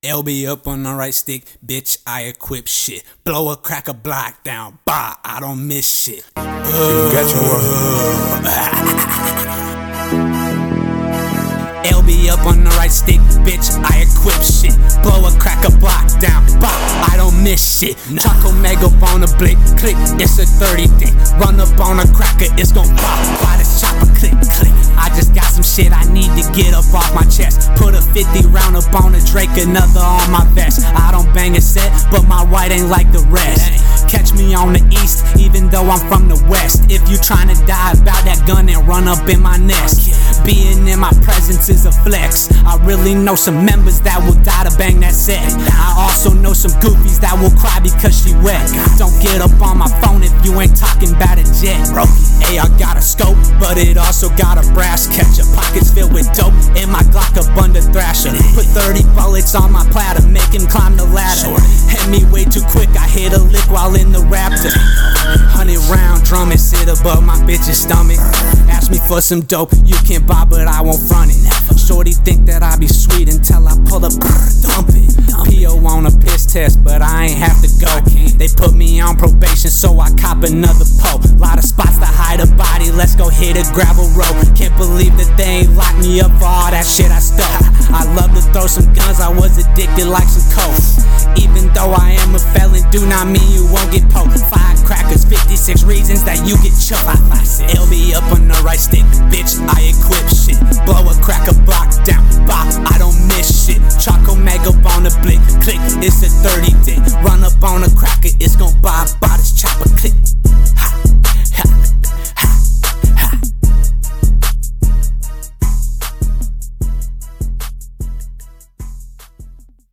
LB up on the right stick, bitch, I equip shit. Blow a crack a block down, bah, I don't miss shit. LB up on the right stick, bitch, I equip shit. Blow a crack a block down, bah, I don't miss shit. Choco Meg up on the blick, click, it's a 30 dick. Run up on a cracker, it's gon' pop, by this chopper, click, click. I just got some shit I need to get up off my chest. Put a 50 round up on a Drake, another on my vest. I don't bang a set, but my right ain't like the rest. Catch me on the east, even though I'm from the west. If you tryna die about that gun and run up in my nest, being in my presence is a flex. I really know some members that will die to bang that set. I also know some goofies that will cry because she wet. Don't get up on my phone if you ain't talking about a jet. Hey, I got a scope, but it also got a brass catcher. Pockets filled with dope, and my Glock up under Thrasher. Put 30 bullets on my platter, make him climb the ladder. Hit me way too quick, I hit a lick while in the Raptor. 100 round drum and sit above my bitch's stomach. Ask me for some dope, you can buy, but I won't front it. Shorty think that I be sweet until I pull up, dump it. P.O. on a piss test, but I ain't have to go. They put me on probation, so I cop another pole. Lot of spots to hide a body, let's go hit a gravel road. Can't believe that they ain't locked me up for all that shit I stole. I love to throw some guns, I was addicted like some coke. Even though I am a felon, do not mean you won't get poked. 5 crackers, 56 reasons that you get choked. LB up on the right stick, bitch, I equip shit. Blow a crack a block down, bop, I don't miss shit. Choco Meg up on the blick, click, it's a 30 dick. Run up on a cracker, it's gon' buy this chopper, click.